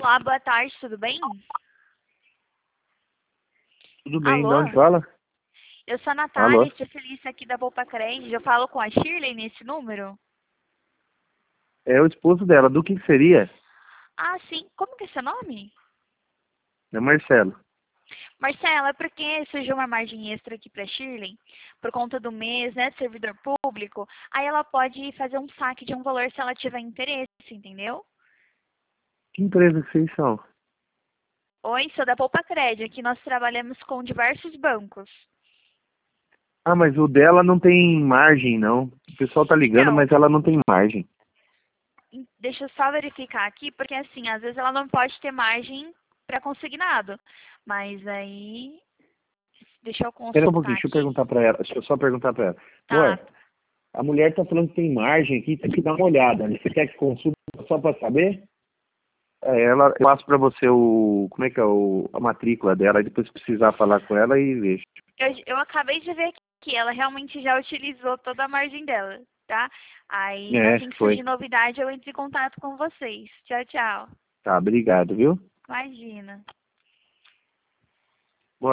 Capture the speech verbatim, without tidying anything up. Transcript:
Olá, boa tarde, tudo bem? Tudo bem, de Alô? onde fala? Eu sou a Natália, Alô? especialista aqui da Poupa Crédito. Eu falo com a Shirley nesse número? É o esposo dela, do que que seria? Ah, sim. Como que é seu nome? É Marcelo. Marcela, é porque surgiu uma margem extra aqui para Shirley, por conta do mês, né, de servidor público. Aí ela pode fazer um saque de um valor se ela tiver interesse, entendeu? Que empresa que vocês são? Oi, sou da Poupa Crédito. Aqui nós trabalhamos com diversos bancos. Ah, mas o dela não tem margem, não. O pessoal tá ligando, Então, mas ela não tem margem. em- deixa eu só verificar aqui, porque assim, às vezes ela não pode ter margem para consignado. Mas aí, deixa eu Espera um pouquinho, consultar deixa eu aqui. perguntar pra ela. Deixa eu só perguntar pra ela. Tá, Amor, a mulher tá falando que tem margem aqui, tem que dar uma olhada. Você quer que consulte só pra saber? É, ela, eu passo pra você o, como é que é, o, a matrícula dela, e depois se precisar falar com ela e vejo. eu, eu acabei de ver que ela realmente já utilizou toda a margem dela, tá? Aí, É, assim que surgir foi. novidade, eu entro em contato com vocês. Tchau, tchau. Tá, obrigado, viu? Imagina.